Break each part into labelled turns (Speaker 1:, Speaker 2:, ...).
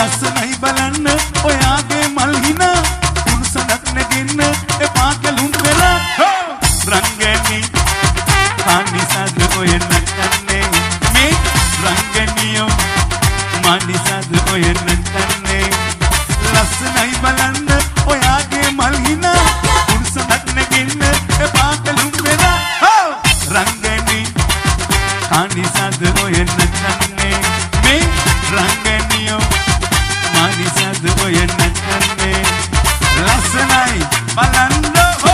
Speaker 1: ලස්සනයි බලන්න ඔයාගේ මල් හිනා උණුසනක් නැගින්න එපා කලුම් වෙලා රංගනී අනිසද ඔය නැටන්නේ මේ රංගනියෝ මනිසද ඔය නැටන්නේ ලස්සනයි බලන්න ඔයාගේ මල් හිනා උණුසනක් නැගින්න එපා කලුම් වෙලා රංගනී අනිසද ඔය නැටන්නේ මේ රංගනියෝ මනිසද ඔය නැටන්නේ ලස්සනයි බලන්න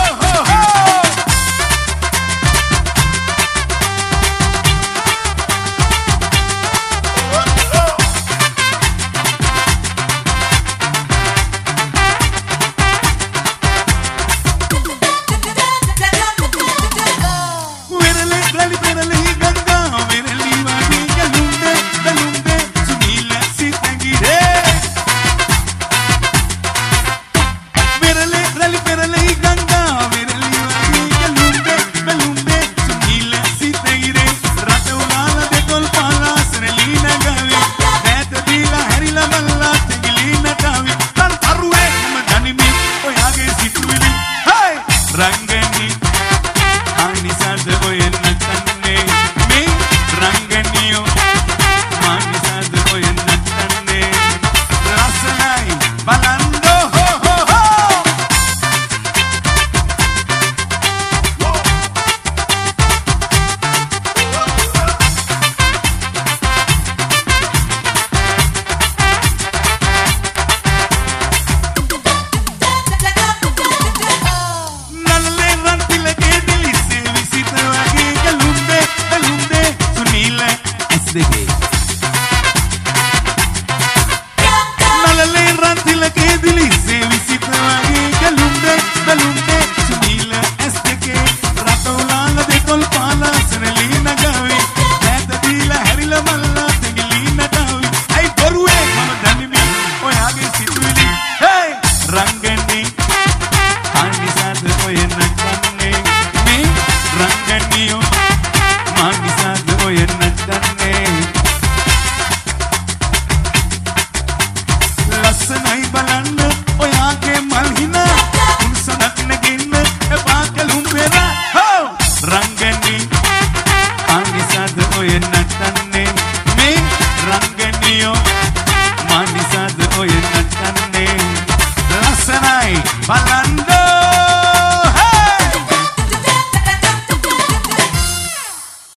Speaker 1: රංගනී අනිසද ඔය නැටන්නේ මේ රංගනියෝ මනිසද ඔය නැටන්නේ ලස්සනයි බලන්න नलले रंतिल के दिली से विसित वागे गलुंडे गलुंडे सुनील एस्के रातो लाल दे कोल पाला सनली नगावे बैत दिला हरिला मल्ला तेगली नगावे आई बरुए मम धनिमी ओय आगे सितुली हे रंगनी आनिसाद ओय नटने मे रंगनियो मानिसाद ओय नटने ලස්සනයි බලන්න ඔයාගේ මල් හිනා උණුසනක් නැගින්න එපා කලුම් වෙලා රංගනී අනිසද ඔය නැටන්නේ මේ රංගනියෝ මනිසද ඔය නැටන්නේ ලස්සනයි බලන්න